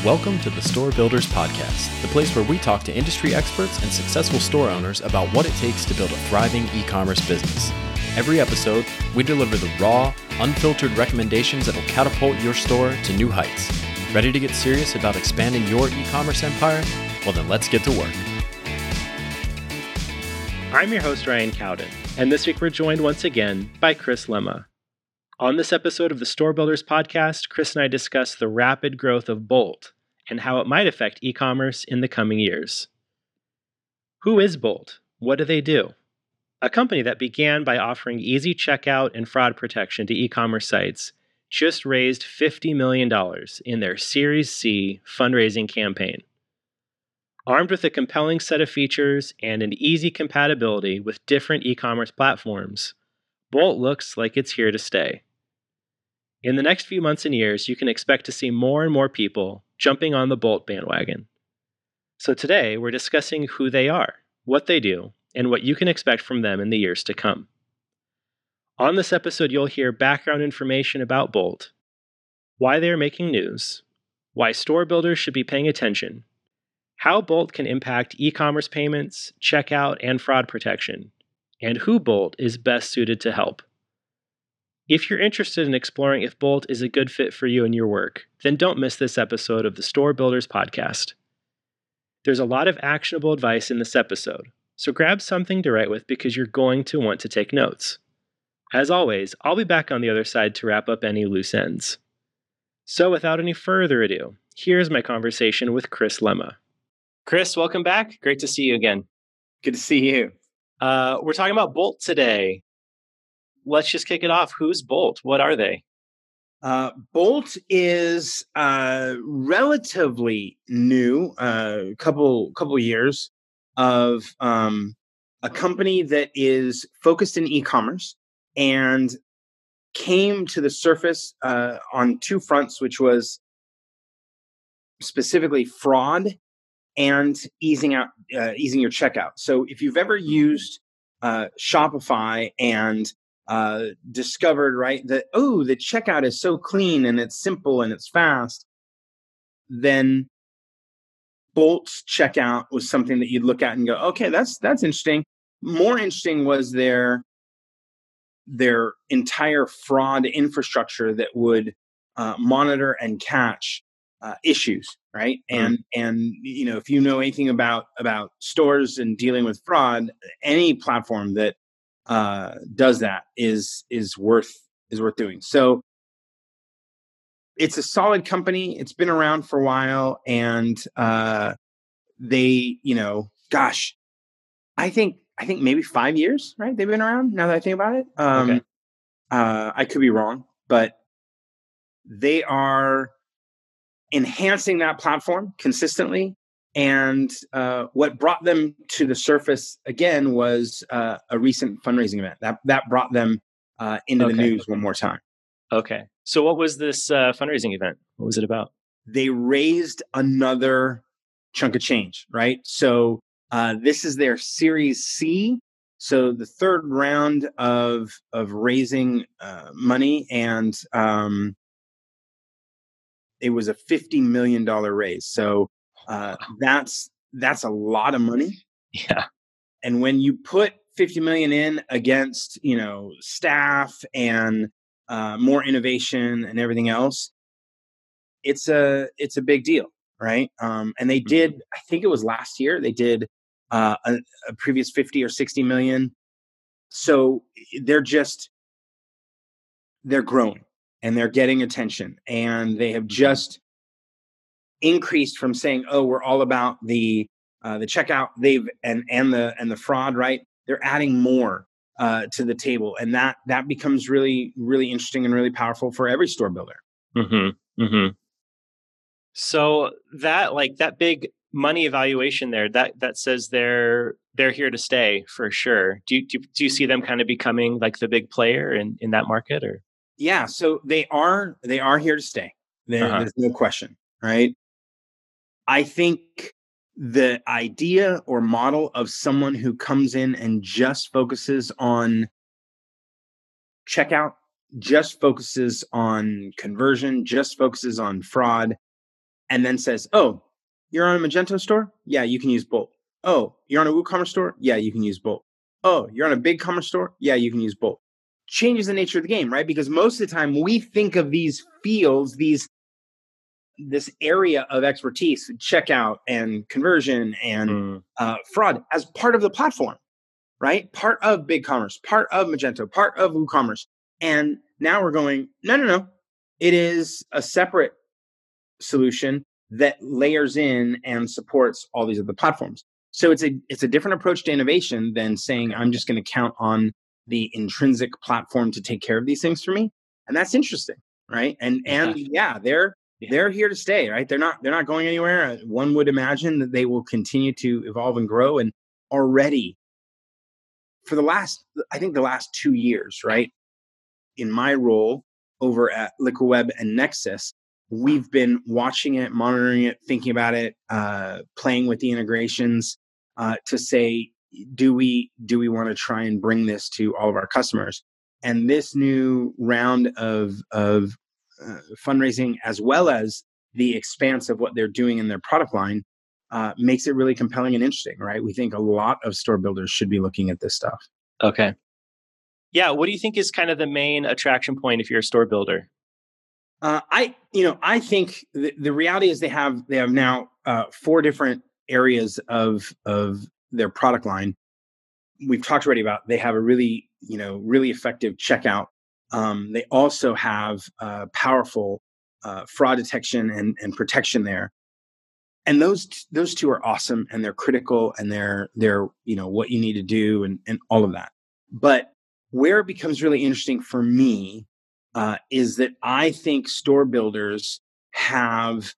Welcome to the Store Builders Podcast, the place where we talk to industry experts and successful store owners about what it takes to build a thriving e-commerce business. Every episode, we deliver the raw, unfiltered recommendations that will catapult your store to new heights. Ready to get serious about expanding your e-commerce empire? Well, then let's get to work. I'm your host, Ryan Cowden, and this week we're joined once again by Chris Lemma. On this episode of the Store Builders Podcast, Chris and I discuss the rapid growth of Bolt and how it might affect e-commerce in the coming years. Who is Bolt? What do they do? A company that began by offering easy checkout and fraud protection to e-commerce sites just raised $50 million in their Series C fundraising campaign. Armed with a compelling set of features and an easy compatibility with different e-commerce platforms, Bolt looks like it's here to stay. In the next few months and years, you can expect to see more and more people jumping on the Bolt bandwagon. So today, we're discussing who they are, what they do, and what you can expect from them in the years to come. On this episode, you'll hear background information about Bolt, why they are making news, why store builders should be paying attention, how Bolt can impact e-commerce payments, checkout, and fraud protection, and who Bolt is best suited to help. If you're interested in exploring if Bolt is a good fit for you and your work, then don't miss this episode of the Store Builders Podcast. There's a lot of actionable advice in this episode, so grab something to write with because you're going to want to take notes. As always, I'll be back on the other side to wrap up any loose ends. So without any further ado, here's my conversation with Chris Lemma. Chris, welcome back. Great to see you again. Good to see you. We're talking about Bolt today. Let's just kick it off. Who's Bolt? What are they? Bolt is relatively new, couple years of a company that is focused in e-commerce and came to the surface on two fronts, which was specifically fraud and easing your checkout. So if you've ever used Shopify and discovered, right, that, the checkout is so clean and it's simple and it's fast, then Bolt's checkout was something that you'd look at and go, okay, that's interesting. More interesting was their entire fraud infrastructure that would monitor and catch issues, right? And you know, if you know anything about stores and dealing with fraud, any platform that does that is worth doing. So it's a solid company. It's been around for a while, and they, I think maybe 5 years, right? They've been around now that I think about it. Okay. I could be wrong, but they are enhancing that platform consistently. And what brought them to the surface again was a recent fundraising event that brought them into the news one more time. Okay. So what was this fundraising event? What was it about? They raised another chunk of change, right? So this is their Series C. So the third round of raising money, and it was a $50 million raise. So that's a lot of money. Yeah. And when you put 50 million in against, staff and more innovation and everything else, it's a big deal, right? And they did, I think it was last year, they did a previous 50 or 60 million. So they're growing and they're getting attention, and they have just increased from saying, we're all about the checkout, and the fraud, right? They're adding more to the table, and that becomes really, really interesting and really powerful for every store builder. Mm-hmm. Mm-hmm. So that big money evaluation there, that says they're here to stay for sure. Do you see them kind of becoming like the big player in that market, or? Yeah, so they are here to stay. There's no question, right? I think the idea or model of someone who comes in and just focuses on checkout, just focuses on conversion, just focuses on fraud, and then says, oh, you're on a Magento store? Yeah, you can use Bolt. Oh, you're on a WooCommerce store? Yeah, you can use Bolt. Oh, you're on a BigCommerce store? Yeah, you can use Bolt. Changes the nature of the game, right? Because most of the time we think of these fields, this area of expertise, checkout and conversion and fraud, as part of the platform, right? Part of BigCommerce, part of Magento, part of WooCommerce. And now we're going, no. It is a separate solution that layers in and supports all these other platforms. So it's a different approach to innovation than saying, I'm just going to count on the intrinsic platform to take care of these things for me. And that's interesting, right? And yeah, they're here to stay, right? They're not going anywhere. One would imagine that they will continue to evolve and grow. And already for the last 2 years, right? In my role over at Liquid and Nexus, we've been watching it, monitoring it, thinking about it, playing with the integrations to say, do we want to try and bring this to all of our customers? And this new round of fundraising, as well as the expanse of what they're doing in their product line, makes it really compelling and interesting, right? We think a lot of store builders should be looking at this stuff. Okay. Yeah. What do you think is kind of the main attraction point if you're a store builder? I think the reality is they have now 4 different areas of their product line. We've talked already about they have a really effective checkout. They also have powerful fraud detection and protection there. And those 2 are awesome, and they're critical, and they're what you need to do and all of that. But where it becomes really interesting for me is that I think store builders have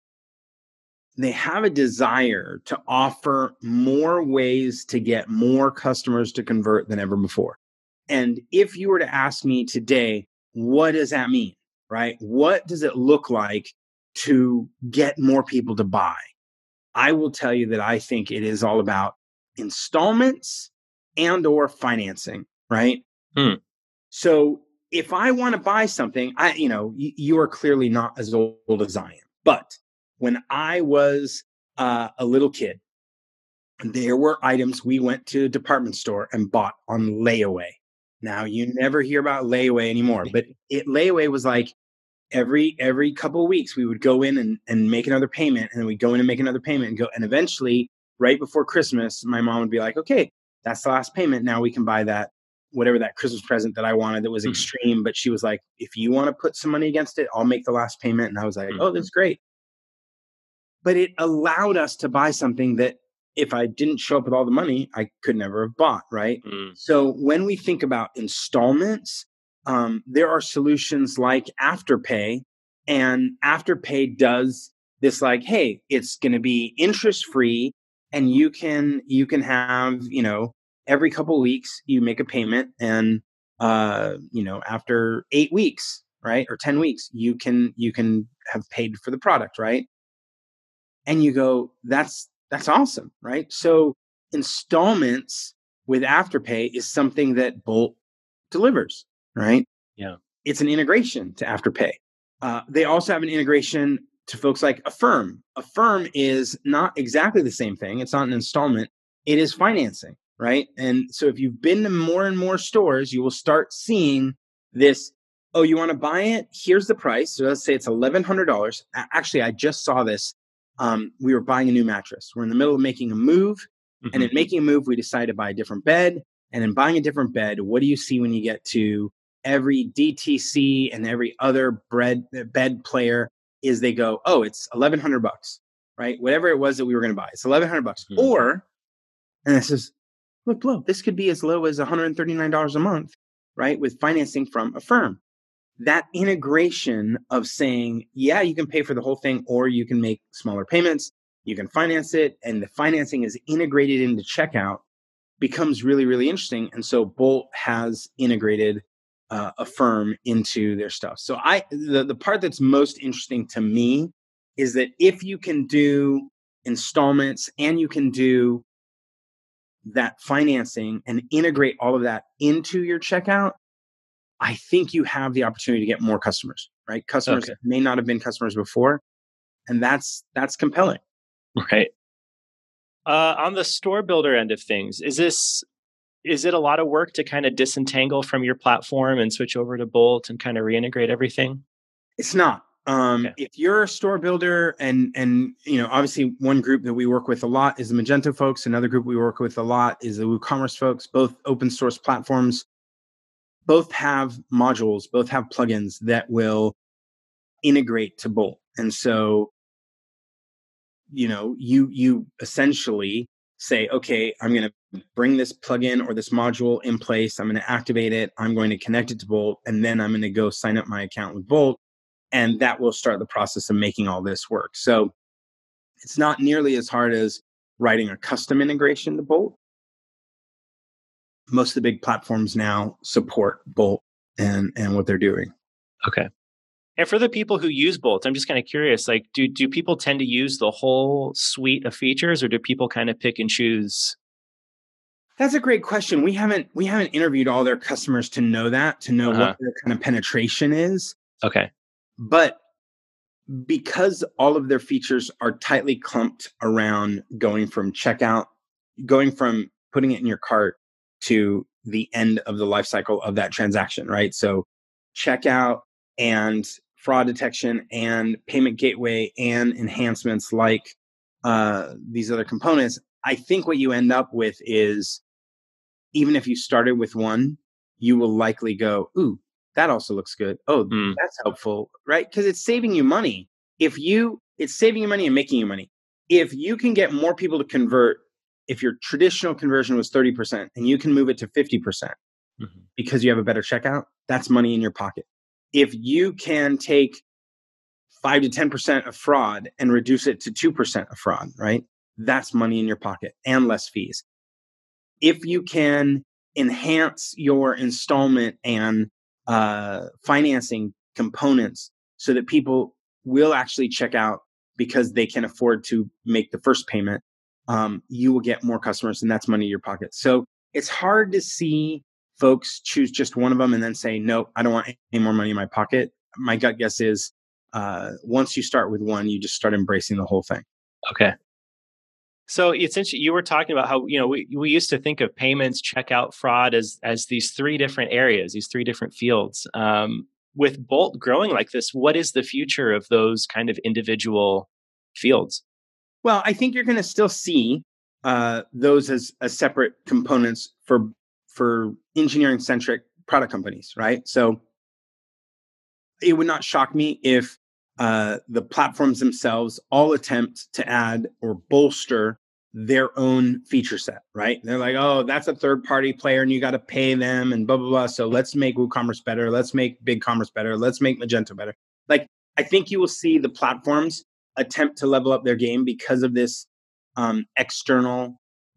a desire to offer more ways to get more customers to convert than ever before. And if you were to ask me today, what does that mean, right? What does it look like to get more people to buy? I will tell you that I think it is all about installments and or financing, right? So if I want to buy something, you are clearly not as old as I am. But when I was a little kid, there were items we went to a department store and bought on layaway. Now, you never hear about layaway anymore, but layaway was like every couple of weeks we would go in and make another payment, and then we'd go in and make another payment and go. And eventually, right before Christmas, my mom would be like, okay, that's the last payment. Now we can buy that, whatever that Christmas present that I wanted that was extreme. But she was like, if you want to put some money against it, I'll make the last payment. And I was like, oh, that's great. But it allowed us to buy something that if I didn't show up with all the money, I could never have bought, right? So when we think about installments, there are solutions like Afterpay, and Afterpay does this like, hey, it's going to be interest-free, and you can have, every couple of weeks you make a payment, and after 8 weeks, right, or 10 weeks, you can have paid for the product, right? And you go, that's awesome, right? So installments with Afterpay is something that Bolt delivers, right? Yeah. It's an integration to Afterpay. They also have an integration to folks like Affirm. Affirm is not exactly the same thing. It's not an installment. It is financing, right? And so if you've been to more and more stores, you will start seeing this, oh, you want to buy it? Here's the price. So let's say it's $1,100. Actually, I just saw this. We were buying a new mattress. We're in the middle of making a move. And in making a move, we decided to buy a different bed. And in buying a different bed, what do you see when you get to every DTC and every other bed player is they go, oh, it's $1,100, right? Whatever it was that we were going to buy, it's $1,100. Or, and this is, look, this could be as low as $139 a month, right? With financing from Affirm. That integration of saying, yeah, you can pay for the whole thing, or you can make smaller payments, you can finance it, and the financing is integrated into checkout, becomes really, really interesting. And so Bolt has integrated Affirm into their stuff. So the part that's most interesting to me is that if you can do installments and you can do that financing and integrate all of that into your checkout, I think you have the opportunity to get more customers, right? Customers may not have been customers before. And that's compelling. Right. On the store builder end of things, is it a lot of work to kind of disentangle from your platform and switch over to Bolt and kind of reintegrate everything? It's not. Okay. If you're a store builder, and obviously one group that we work with a lot is the Magento folks. Another group we work with a lot is the WooCommerce folks. Both open source platforms, both have modules, both have plugins that will integrate to Bolt. And so, you essentially say, okay, I'm going to bring this plugin or this module in place. I'm going to activate it. I'm going to connect it to Bolt, and then I'm going to go sign up my account with Bolt. And that will start the process of making all this work. So it's not nearly as hard as writing a custom integration to Bolt. Most of the big platforms now support Bolt and what they're doing. Okay. And for the people who use Bolt, I'm just kind of curious, like, do people tend to use the whole suite of features, or do people kind of pick and choose? That's a great question. We haven't interviewed all their customers to know what their kind of penetration is. Okay. But because all of their features are tightly clumped around going from putting it in your cart to the end of the life cycle of that transaction, right? So checkout and fraud detection and payment gateway and enhancements like these other components, I think what you end up with is, even if you started with one, you will likely go, ooh, that also looks good. Oh, that's helpful, right? Because it's saving you money. It's saving you money and making you money. If you can get more people to convert, if your traditional conversion was 30% and you can move it to 50% because you have a better checkout, that's money in your pocket. If you can take 5 to 10% of fraud and reduce it to 2% of fraud, right? That's money in your pocket and less fees. If you can enhance your installment and financing components so that people will actually check out because they can afford to make the first payment, you will get more customers, and that's money in your pocket. So it's hard to see folks choose just one of them and then say, no, I don't want any more money in my pocket. My gut guess is once you start with one, you just start embracing the whole thing. Okay. So essentially, you were talking about how we used to think of payments, checkout, fraud as these three different areas, these three different fields. With Bolt growing like this, what is the future of those kind of individual fields? Well, I think you're going to still see those as separate components for engineering centric product companies, right? So it would not shock me if the platforms themselves all attempt to add or bolster their own feature set, right? They're like, oh, that's a third party player and you got to pay them and blah, blah, blah. So let's make WooCommerce better. Let's make BigCommerce better. Let's make Magento better. Like, I think you will see the platforms attempt to level up their game because of this external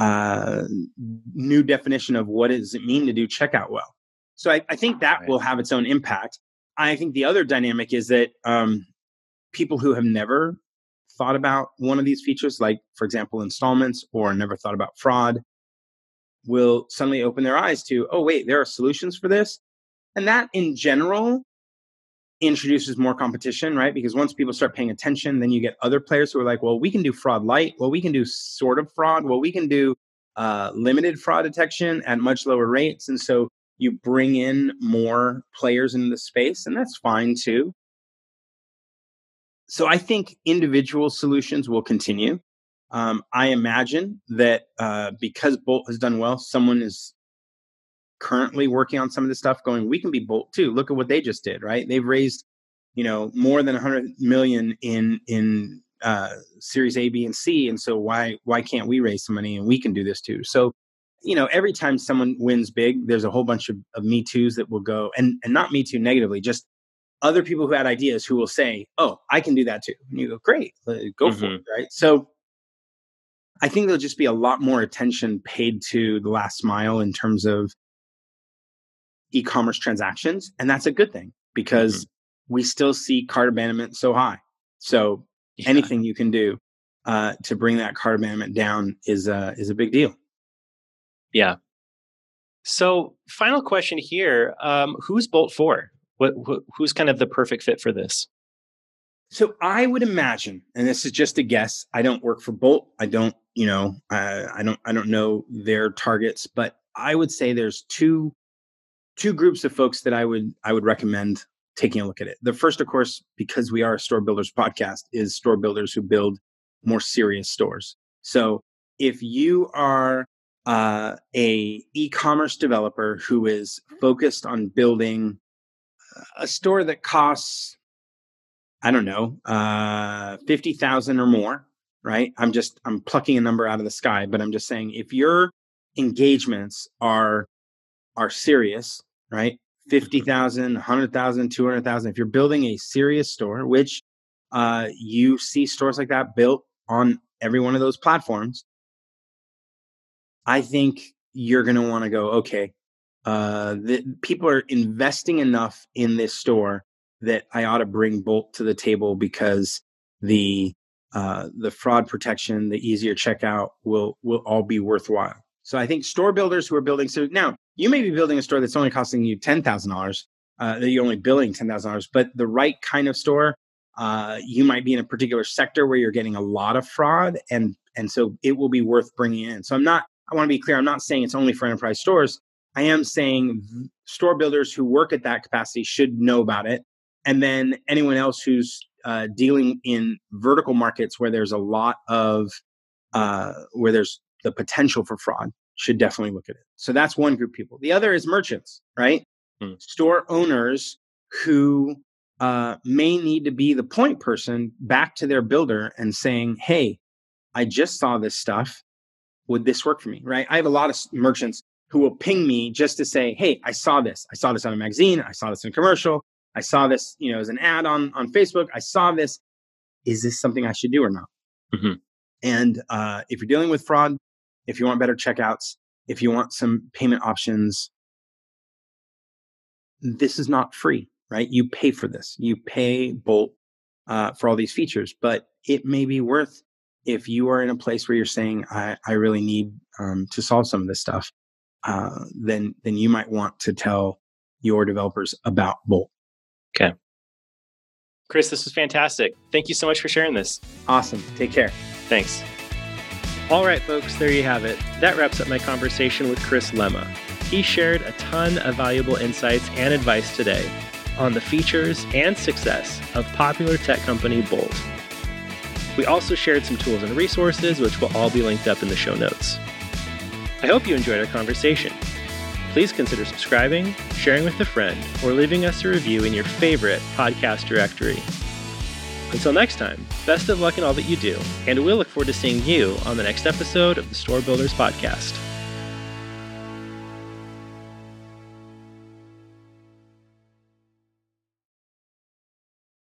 new definition of what does it mean to do checkout well. So I think that will have its own impact. I think the other dynamic is that people who have never thought about one of these features, like, for example, installments, or never thought about fraud, will suddenly open their eyes to, oh, wait, there are solutions for this. And that in general introduces more competition, right? Because once people start paying attention, then you get other players who are like, well, we can do fraud light. Well, we can do sort of fraud. Well, we can do limited fraud detection at much lower rates. And so you bring in more players into the space, and that's fine too. So I think individual solutions will continue. I imagine that because Bolt has done well, someone is currently working on some of this stuff going, we can be Bolt too. Look at what they just did, right? They've raised, more than 100 million in series A, B, and C. And so why can't we raise some money and we can do this too? So, every time someone wins big, there's a whole bunch of Me Too's that will go, and not Me Too negatively, just other people who had ideas who will say, oh, I can do that too. And you go, great, go for it, right? So I think there'll just be a lot more attention paid to the last mile in terms of e-commerce transactions. And that's a good thing because we still see cart abandonment so high. So anything you can do to bring that cart abandonment down is a big deal. Yeah. So final question here. Who's Bolt for? Who's kind of the perfect fit for this? So I would imagine, and this is just a guess. I don't work for Bolt. I don't know their targets, but I would say there's two groups of folks that I would recommend taking a look at it. The first, of course, because we are a store builders podcast, is store builders who build more serious stores. So if you are a e-commerce developer who is focused on building a store that costs, I don't know, $50,000 or more, right? I'm plucking a number out of the sky, but I'm just saying if your engagements are serious, right? 50,000, 100,000, 200,000. If you're building a serious store, which you see stores like that built on every one of those platforms, I think you're going to want to go, okay, people are investing enough in this store that I ought to bring Bolt to the table because the fraud protection, the easier checkout will all be worthwhile. So I think store builders who are building, so now you may be building a store that's only costing you $10,000, that you're only billing $10,000, but the right kind of store, you might be in a particular sector where you're getting a lot of fraud, and so it will be worth bringing in. So I want to be clear, I'm not saying it's only for enterprise stores. I am saying store builders who work at that capacity should know about it. And then anyone else who's dealing in vertical markets where there's a lot of, where there's the potential for fraud should definitely look at it. So that's one group of people. The other is merchants, right? Store owners who may need to be the point person back to their builder and saying, hey, I just saw this stuff. Would this work for me, right? I have a lot of merchants who will ping me just to say, hey, I saw this. I saw this on a magazine. I saw this in a commercial. I saw this, as an ad on Facebook. I saw this. Is this something I should do or not? Mm-hmm. And if you're dealing with fraud, if you want better checkouts, if you want some payment options, this is not free, right? You pay for this. You pay Bolt for all these features, but it may be worth, if you are in a place where you're saying, I really need to solve some of this stuff, then you might want to tell your developers about Bolt. Okay. Chris, this was fantastic. Thank you so much for sharing this. Awesome. Take care. Thanks. All right, folks, there you have it. That wraps up my conversation with Chris Lema. He shared a ton of valuable insights and advice today on the features and success of popular tech company Bolt. We also shared some tools and resources, which will all be linked up in the show notes. I hope you enjoyed our conversation. Please consider subscribing, sharing with a friend, or leaving us a review in your favorite podcast directory. Until next time, best of luck in all that you do, and we'll look forward to seeing you on the next episode of the Store Builders Podcast.